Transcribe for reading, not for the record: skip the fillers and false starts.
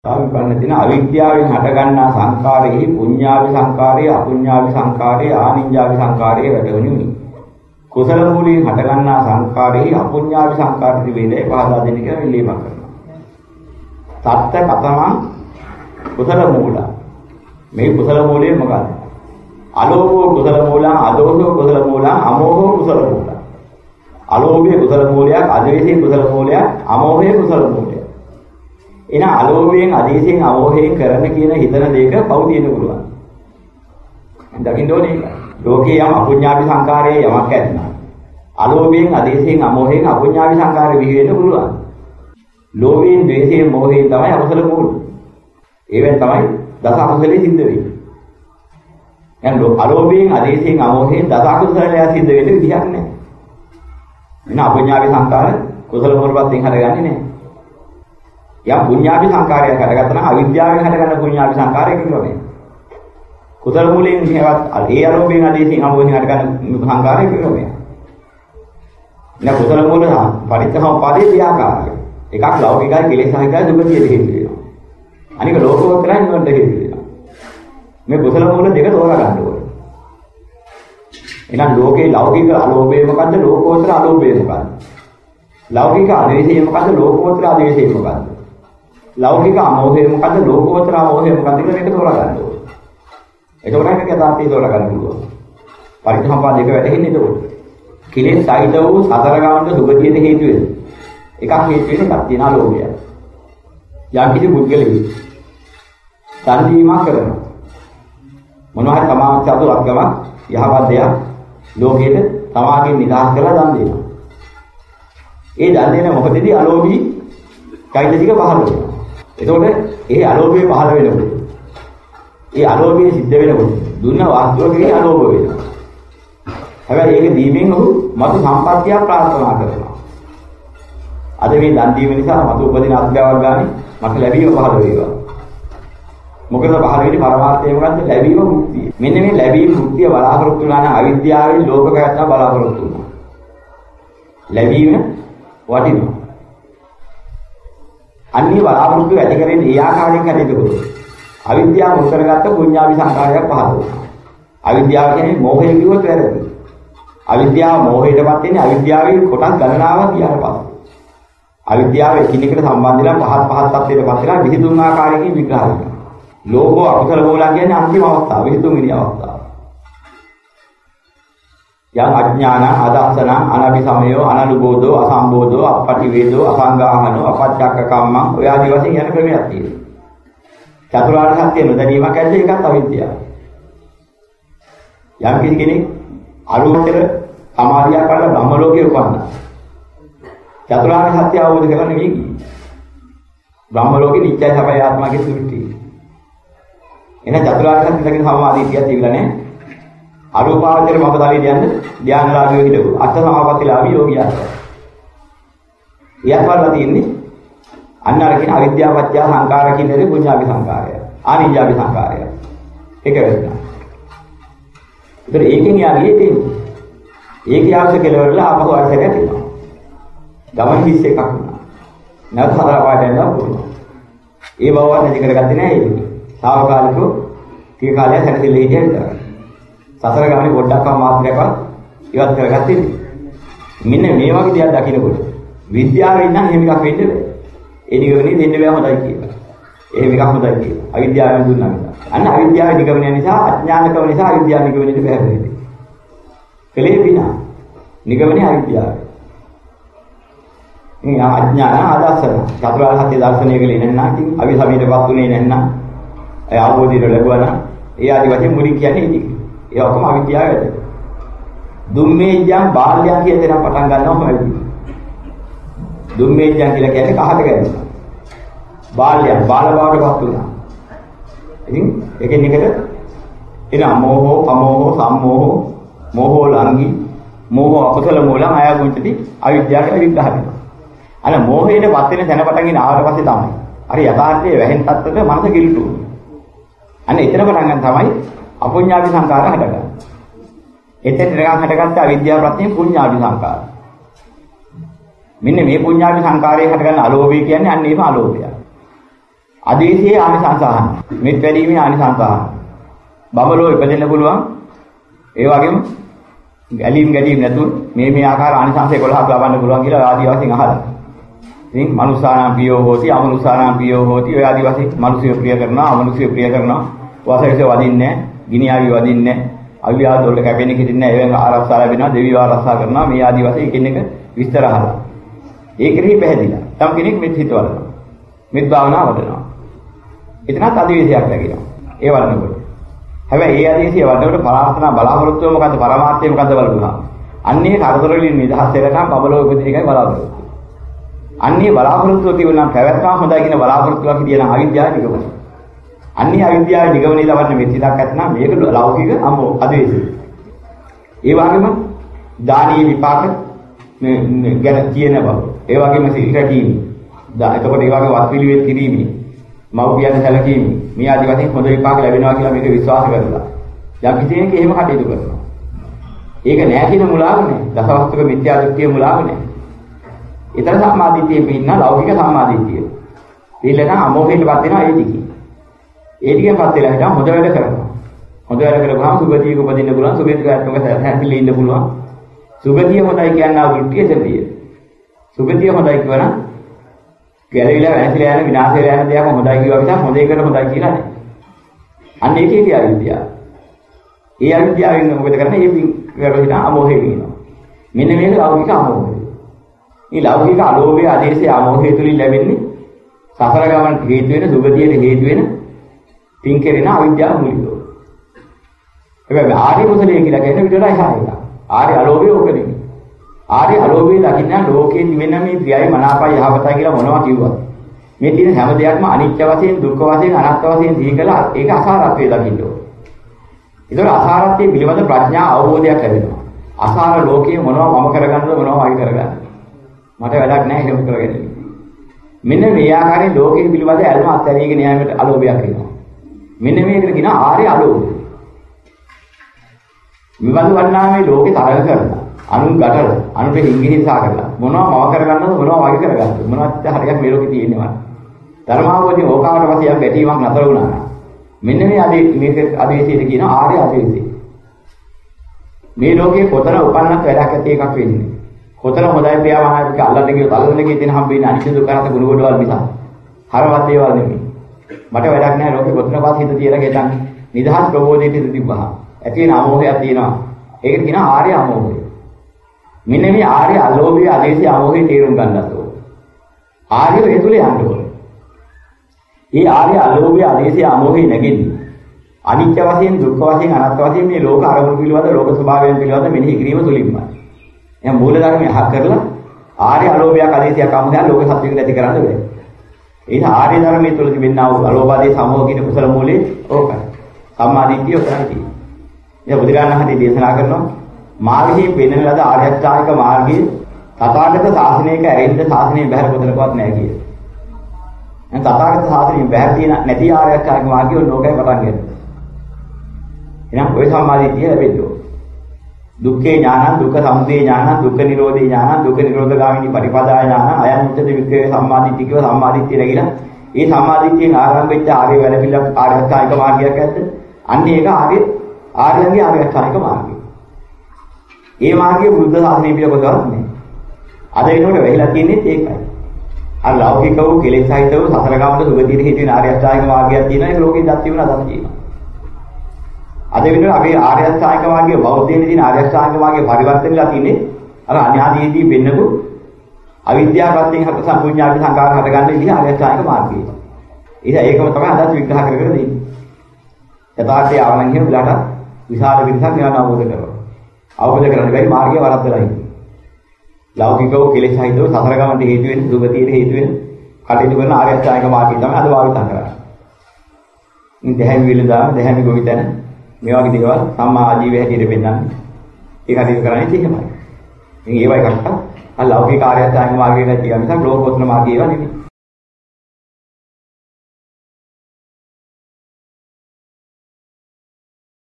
සාවිපන්න තියෙන අවිද්‍යාවෙන් හටගන්නා සංකාරෙහි පුඤ්ඤාවි සංකාරය, අපුඤ්ඤාවි සංකාරය, ආනිඤ්ඤාවි සංකාරය වැටෙනුනි. කුසල මූලයෙන් හටගන්නා සංකාරෙහි අපුඤ්ඤාවි සංකාරති වේදේ පහදා දෙන්න කියලා ඉල්ලීමක් කරනවා. සත්‍ය කතමං කුසල මූල. මේ කුසල මූලය මොකක්ද? අලෝභෝ කුසල මූලං, අදෝෂෝ කුසල මූලං, අමෝහෝ කුසල මූලං. අලෝභයේ කුසල මූලයක්, අදවේශයේ කුසල මූලයක්, අමෝහයේ කුසල මූලයක්. එන අලෝභයෙන්, අදේශයෙන්, අමෝහයෙන් කරන්න කියන හිතන දෙයක පව් තියෙන්න පුළුවන්. දකින්න ඕනේ. ලෝකේ යම් අපුඤ්ඤාවි සංකාරයේ යමක් ඇත්නම් අලෝභයෙන්, අදේශයෙන්, අමෝහයෙන් අපුඤ්ඤාවි සංකාරය විහි වෙන්න පුළුවන්. ලෝභයෙන්, ද්වේෂයෙන්, මෝහයෙන් තමයි අකුසල මූල. ඒවෙන් තමයි දස අකුසලෙ සිද්ධ වෙන්නේ. දැන් අලෝභයෙන්, අදේශයෙන්, අමෝහයෙන් දස අකුසලය සිද්ධ වෙන්න විදිහක් නැහැ. එන අපුඤ්ඤාවි සංකාර කුසල මූලපත්යෙන් හටගන්නේ නැහැ. යම් පුඤ්ඤාවි සංකාරයක් හටගත්තා නම් අවිද්‍යාවෙන් හටගන්න පුඤ්ඤාවි සංකාරයක ක්‍රමය. කුසල මූලයෙන් හේවත් ඒ අලෝභයෙන්, අදේශයෙන්, අමෝහයෙන් හටගන්න සංකාරයක ක්‍රමය. එන කුසල මූල පරිත්‍යාගපාදේ ක්‍රියාකාරය. එකක් ලෞකිකයි, කෙලෙසහිතයි, දුකතිය හේතු වෙනවා. අනික ලෝකෝත්තරයි නිවනට හේතු වෙනවා. මේ කුසල මූල දෙක තෝරා ගන්න ඕනේ. එහෙනම් ලෝකේ ලෞකික අලෝභය මොකද්ද? ලෝකෝත්තර අලෝභය මොකද්ද? ලෞකික අදේශය මොකද්ද? ලෝකෝත්තර අදේශය මොකද්ද? ලෞකික අමෝහය මොකද්ද? ලෝකෝත්තර අමෝහය මොකද්ද කියලා මේක තෝරා ගන්න ඕනේ. එතකොට මේක යථාර්ථය තෝරා ගන්න පුළුවන්. පරිත්‍යාගපාද දෙක වැටෙන්නේ එතකොට. කෙලෙස් සහිත වූ සතර ගමන දුගතියට හේතු වෙන. එකක් හේතු වෙන එකක් තියෙන අලෝභය. යම් කිසි පුද්ගලෙක් සංදීමක් කරනවා. මොනවා හරි තමාම චතුරාර්යම යහපත් දෙයක් ලෝකෙට තමාගෙන් නිදහස් කරලා දන් දෙනවා. ඒ දන් දෙන මොකදදී අලෝභී චෛතසික පහළ වෙනවා. එතකොට ඒ අලෝභය පහළ වෙනකොට ඒ අලෝභය සිද්ධ වෙනකොට දුන්න වාස්තුවකේ අලෝභ වෙනවා. හැබැයි ඒක දීමෙන් ඔහු මතු සම්පත්තිය ප්‍රාර්ථනා කරනවා. අද මේ දන් දීම නිසා මතු උපදින අත්භවයක් ගානේ මට ලැබීම පහළ වේවා. මොකද පහළ වෙන්නේ පරමාර්ථය මොකද්ද? ලැබීම මුක්තිය. මෙන්න මේ ලැබීම මුක්තිය බලාපොරොත්තු වෙනා නම් අවිද්‍යාවෙන් ලෝකකයන්ට බලාපොරොත්තු වෙනවා. ලැබීම වටිනවා. අන්නේ බලාපොරොත්තු ඇති කරගෙන ඒ ආකාරයෙන් කටයුතු කරනවා. අවිද්‍යාව මුල් කරගත්ත පුඤ්ඤාවි සංකාරයක් පහළ වෙනවා. අවිද්‍යාව කියන්නේ මෝහය කිව්වොත් වැරදි. අවිද්‍යාව මෝහයටපත් වෙන්නේ අවිද්‍යාවේ කොටස් ගණනාවක් කියන පස්සේ. අවිද්‍යාව එකිනෙකට සම්බන්ධ වෙලා පහත් තත්ත්වයටපත් වෙලා 23 ආකාරයකින් විග්‍රහ වෙනවා. ලෝභෝ අකුසල මූලං කියන්නේ අන්තිම අවස්ථාව 23 වෙනි අවස්ථාව. යම් අඥාන අදස්සන අනபிසමයෝ අනනුබෝධෝ අසම්බෝධෝ අපටිවේදෝ අසංගාහනෝ අපච්චක්ක කම්මං ඔය ආදි වශයෙන් යන ක්‍රමයක් තියෙනවා. චතුරාර්ය සත්‍ය නොදැනීමක් ඇද්ද ඒකත් අවිද්‍යාව. යම් කිසි කෙනෙක් අලෝකතර සමාධියක් කරලා බ්‍රහ්ම ලෝකේ උපන්නා. චතුරාර්ය සත්‍ය අවබෝධ කරගන්න මේ කි. බ්‍රහ්ම ලෝකේ නිත්‍යයි සබයි ආත්මාගේ සුවිටි. එන චතුරාර්ය සත්‍ය දකින සමාධිය තියලා නැහැ. අරූපාවචර මමතාවයේ යන්නේ ධානලාභියෝ හිටපු අෂ්ට සමාපත්තිලාභී යෝගියා. ඊයත් වල තියෙන්නේ අන්න අර කියන අවිද්‍යාව පත්‍ය සංකාර කියන දේ පුඤ්ඤාවි සංකාරය. ආනිඤ්ඤාවි සංකාරය. ඒක වෙනවා. ඒතර ඒකෙන් යාගේ තියෙන්නේ. ඒකේ අවශ්‍ය කෙලවරලා ආපහු අරසක තියෙනවා. ගමන හිස් එකක් වුණා. නැවත හතර පාට යනවා පුළුවන්. ඒ බවවත් නැති කරගත්තේ නැහැ ඒක. తాවකාලිකව ටික කාලයක් හැරෙilla හිටියා විතරයි. සතර ගමනේ පොඩ්ඩක්ම මාත්‍රයක්වත් ඉවත් කරගත්තේ නේ. මෙන්න මේ වගේ දෙයක් දකින්නකොට විද්‍යාවෙන් නම් එහෙම එකක් වෙන්න බෑ. ඒ නිගමනේ දෙන්න බෑ හොඳයි කියලා. එහෙම එකක් හොඳයි කියලා. අවිද්‍යාවෙන් දුන්නා නිසා. අන්න අවිද්‍යාවේ නිගමනය නිසා අඥානකම නිසා අවිද්‍යාව නිගමනයට බෑ වෙන්නේ. කලේ විනා නිගමනේ අවිද්‍යාවයි. මේ අඥාන ආදර්ශන චතුරාර්ය සත්‍ය දර්ශනය කලේ නැත්නම් ඉතින් අවිසමීටපත් උනේ නැත්නම් ඒ අවබෝධය ලැබුවා නම් ඒ ආදි වශයෙන් මුලින් කියන්නේ ඉතින් ඒ ඔක්කොම අවිද්‍යාව වැඩ. දුම්මේජ්ජං බාල්‍යං කියන දේ නම් පටන් ගන්නවම වැඩි. දුම්මේජ්ජං කියලා කියන්නේ කහට ගැනීම. බාල්‍යං බාල බවටපත් වුණා. ඉතින් එකෙන් එකට එන අමෝහෝ, අමෝහෝ, සම්මෝහෝ, මෝහෝ ලංගි, මෝහෝ අකුසල මූලං ආයගුණ්ඨති අවිද්‍යාව කියලා විග්‍රහ කරනවා. අර මෝහයටපත් වෙන තැන පටන් ගෙන ආවට පස්සේ තමයි. අර යථාර්ථයේ වැහෙන් තත්ත්වයට මනස කිලිටු. අන්න එතන පටන් ගන්න තමයි අපුඤ්ඤාවි සංකාර හටගන්නේ. එතෙන් නිරගම් හටගත්ත අවිද්‍යාව ප්‍රත්‍යයෙන් පුඤ්ඤාවි සංකාර. මෙන්න මේ පුඤ්ඤාවි සංකාරයේ හටගන්න අලෝභය කියන්නේ අන්න ඒම අලෝභය. ආදේශයේ ආනිසංස අහන. මෙත් වැඩීමේ ආනිසංස අහන. බබලෝ ඉපදෙන්න පුළුවන්. ඒ වගේම ගැලීම් ගැටීම් නැතුව මේ ආකාර ආනිසංස 11ක් ලබන්න පුළුවන් කියලා ආදි වශයෙන් අහලා. ඉතින් මනුසානාම් පියෝ හෝති අමනුසානාම් පියෝ හෝති ඔය ආදි වශයෙන් මනුෂ්‍යය ප්‍රිය කරනවා අමනුෂ්‍යය ප්‍රිය කරනවා වාසයසේ වදින්නේ ගිනියාවි වදින්නේ අවියාද වලට කැපෙන්නේ කිදින්නේ ඒවෙන් ආරක්ෂා ලැබෙනවා දෙවියෝ ආරක්ෂා කරනවා මේ ආදි වශයෙන් එකින් එක විස්තර අහලා. ඒකෙහි පැහැදිලා. තම කෙනෙක් මෙත් හිතවලනවා. මෙත් භාවනාව වඩනවා. එතනත් අධිවේශයක් ලැබෙනවා. ඒ වඩනකොට. හැබැයි ඒ අධිවේශය වඩනකොට ප්‍රාර්ථනා බලාපොරොත්තුව මොකද්ද? පරමාර්ථය මොකද්ද බලපුවා. අන්නේ කරදර වලින් නිදහස් වෙනකම් බබලෝ උපදින එකයි බලාපොරොත්තු. අන්නේ බලාපොරොත්තුව තිබුණා පැවැත්ම හොඳයි කියන බලාපොරොත්තුවක් හිටියනම් අවිද්‍යාව නිගමනයි. අන්නේ අවිද්‍යාව නිගමනයේ ලබන්න මෙත් හිතක් ඇත්නම් මේක ලෞකික අධිවේශය. ඒ වගේම දානීය විපාක ගැන කියන බව. ඒ වගේම සිරිකටීම. එතකොට ඒ වගේ වත් පිළිවෙත් කිරීම. මව්පියන් සැලකීම. මේ ආදි වශයෙන් හොඳ විපාක ලැබෙනවා කියලා මේක විශ්වාස කරලා. යම් කිසි කෙනෙක් එහෙම කටයුතු කරනවා. ඒක නෑ කියන මුලාව නෑ. දසවස්තුක මිත්‍යා දෘෂ්ටිය මුලාව නෑ. ඊතර සම්මාදිට්ඨියේ පින්න ලෞකික සම්මාදිට්ඨිය. ඊළඟ අමෝහයටපත් වෙනවා ඒ ටිකේ. ඒ ටිකෙන්පත් වෙලා හිටා හොඳ වැඩ කරනවා. හොඳ වැඩ කරපුවාම සුගතියක උපදින්න පුළුවන්. සුගතියකට හැදිලා ඉන්න පුළුවන්. සුගතිය හොඳයි කියනවා දෘෂ්ටිය සැපිය. සුගතිය හොඳයි කියනවා ගැලවිලා වැසිලා යන විනාශ වෙලා යන දේක් හොඳයි කියවා විතර හොඳ එකට හොඳයි කියලා නෑ. අන්න ඒකේ කිය අවිද්‍යාව. ඒ අවිද්‍යාවෙන් මොකද කරන්නේ? මේ පින් කරලා හිටා අමෝහය කියනවා. මෙන්න මේක ලෞකික අමෝහය. මේ ලෞකික අලෝභය ආදේශය අමෝහය තුලින් ලැබෙන්නේ සසර ගමන හේතු වෙන සුගතියට හේතු වෙන පින් කෙරෙන අවිද්‍යාව මූලිකව. හැබැයි ආර්ය කුසලයේ කියලා කියන විදිහටයි හායක. ආර්ය අලෝභය ඕක නෙමෙයි. ආර්ය අලෝභය දකින්න ලෝකේ නිවෙන මේ ක්‍රියාවේ මනාපයි යහපතයි කියලා මොනවා කිව්වද? මේ තියෙන හැම දෙයක්ම අනිත්‍ය වශයෙන් දුක්ඛ වශයෙන් අනාත්ම වශයෙන් සිහි කළා ඒක අසාරත්වයේ දකින්න ඕනේ. ඒතකොට අසාරත්වයේ පිළිබඳ ප්‍රඥා අවබෝධයක් ලැබෙනවා. අසාර ලෝකයේ මොනවා මම කරගන්නද මොනවා වයි කරගන්නද? මට වැඩක් නැහැ එහෙම කරගෙන. මෙන්න මේ ආකාරයෙන් ලෝකයේ පිළිබඳ ඇල්ම අත්හැරීගෙන යෑමට අලෝභයක් වෙනවා. මෙන්න මේකට කියන ආර්ය අලෝභය. විවඳ වන්නා මේ ලෝකේ තරඟ කරලා අනුන් ගැටල අනුන්ට හිංගිහිසා කරලා මොනවා මව කරගන්නද මොනවා වගේ කරගන්නද මොනවද හරියක් මේ ලෝකේ තියෙන්නේ වත් ධර්මාවෝදී ඕකාවට වශයෙන් ගැටීමක් නතර වුණා මෙන්න මේ මේක අධිවේශයට කියන ආර්ය අධිවේශය මේ ලෝකේ කොතන උපන්නත් වැඩක් ඇති එකක් වෙන්නේ කොතන හොඳයි ප්‍රියමනාපක අල්ලන්න ගියොත් අල්ලන්න ගියේ තියෙන හම්බෙන්නේ අනිත්‍ය දුක්ඛ ගුණ කොටවල් නිසා හරවත් දේවල් නෙමෙයි මට වැඩක් නැහැ ලෝකේ කොතනවත් හිත තියලා ගෙතන්නේ නිදහස් ප්‍රබෝධයට හිත තිබ්බහම ඇති වෙන අමෝහයක් තියෙනවා ඒකට කියන ආර්ය අමෝහය මෙන්න මේ ආර්ය අලෝභය ආදේශය අමෝහය තේරුම් ගන්නත් ඕන. ආර්ය ඒ තුල යන්න ඕන. මේ ආර්ය අලෝභය ආදේශය අමෝහය නැගෙන්නේ අනිත්‍ය වශයෙන් දුක්ඛ වශයෙන් අනාත්ම වශයෙන් මේ ලෝක අරමුණු පිළිබඳ ලෝක ස්වභාවයන් පිළිබඳ මෙනෙහි කිරීම තුලින්මයි. එහෙනම් මූල ධර්මය අහ කරලා ආර්ය අලෝභයක් ආදේශයක් අමෝහය ලෝක සත්‍යයකට ඇති කරන්න බෑ. ඒක ආර්ය ධර්මයේ තුල තිබෙනා වූ අලෝභාදී සමෝහ කියන කුසල මූලයේ ඕකයි. සම්මාදිට්ඨිය ඔතනයි. ඉතින් බුදුරජාණන් වහන්සේ දේශනා කරනවා මා විසින් පෙන්වන ලද ආර්ය අෂ්ටාංගික මාර්ගයේ තථාගත ශාසනයක ඇරෙන්න ශාසනය බැහැර කොතනකවත් නැහැ කියේ. එහෙනම් තථාගත ශාසනය බැහැර තියෙන නැති ආර්ය අෂ්ටාංගික මාර්ගය ලෝකේ පටන් ගන්න. එහෙනම් ඔය සම්මාදිටිය ලැබෙන්න. දුක්ඛේ ඥානං දුක්ඛ සමුදය ඥානං දුක්ඛ නිරෝධේ ඥානං දුක්ඛ නිරෝධ ගාමිනී පරිපදා ඥානං අයං උච්චති වික්ඛේ සම්මාදිටිකව සම්මාදිටිය ලැබිලා ඒ සම්මාදිටියෙන් ආරම්භ වෙච්ච ආර්ය වැඩ පිළිවෙල ආර්ය අෂ්ටාංගික මාර්ගයක් ඇද්ද? අන්න ඒක ආර්යයන්ගේ ආර්ය අෂ්ටාංගික මාර්ගය. ඒ මාර්ගයේ බුද්ධ ශාසනය පිළිබඳවත් නෑ. අද වෙනකොට වෙහිලා තියෙන්නේ ඒකයි. අර ලෞකික වූ කෙලෙස් සහිත වූ සතර ගමන සුගතියට හේතු වෙන ආර්ය අෂ්ටාංගික මාර්ගයක් තියෙනවා. ඒක ලෝකෙන් දත් තිබුණා දත් තියෙනවා. අද වෙනකොට අපි ආර්ය අෂ්ටාංගික මාර්ගයේ බෞද්ධයන් දින ආර්ය අෂ්ටාංගික මාර්ගයේ පරිවර්තනලා තියෙන්නේ අර අන්‍යාදීදී වෙන්නකෝ අවිද්‍යාවයෙන් හට සම්පූර්ණාවි සංකාර හටගන්න විදිහ ආර්ය අෂ්ටාංගික මාර්ගය. ඒකම තමයි අදත් විග්‍රහ කරගෙන දෙන්නේ. යථාර්ථය ආවනම් කියන උලට විශාල විදිහක් ඥාන අවබෝධ කරගන්න. අවබෝධ කරගන්න බැරි මාර්ගය වරද්දලා ඉන්නේ. ලෞකිකව කෙලෙස් සහිතව සතර ගමන්ට හේතු වෙන සුගතියට හේතු වෙන කටයුතු කරන ආර්ය අෂ්ටාංගික මාර්ගය තමයි අද භාවිත කරන්නේ. ඉතින් දැහැමි විලදා දැහැමි ගොවිතැන මේ වගේ දේවල් සම්මා ආජීවය හැටියට පෙන්නන්නේ. ඒ කටයුතු කරන්නේ එහෙමයි. ඉතින් ඒවා එකක්වත් අර ලෞකික ආර්ය අෂ්ටාංගික මාර්ගය නැති නිසා ලෝකෝත්තර මාර්ගය ඒවා නෙමෙයි.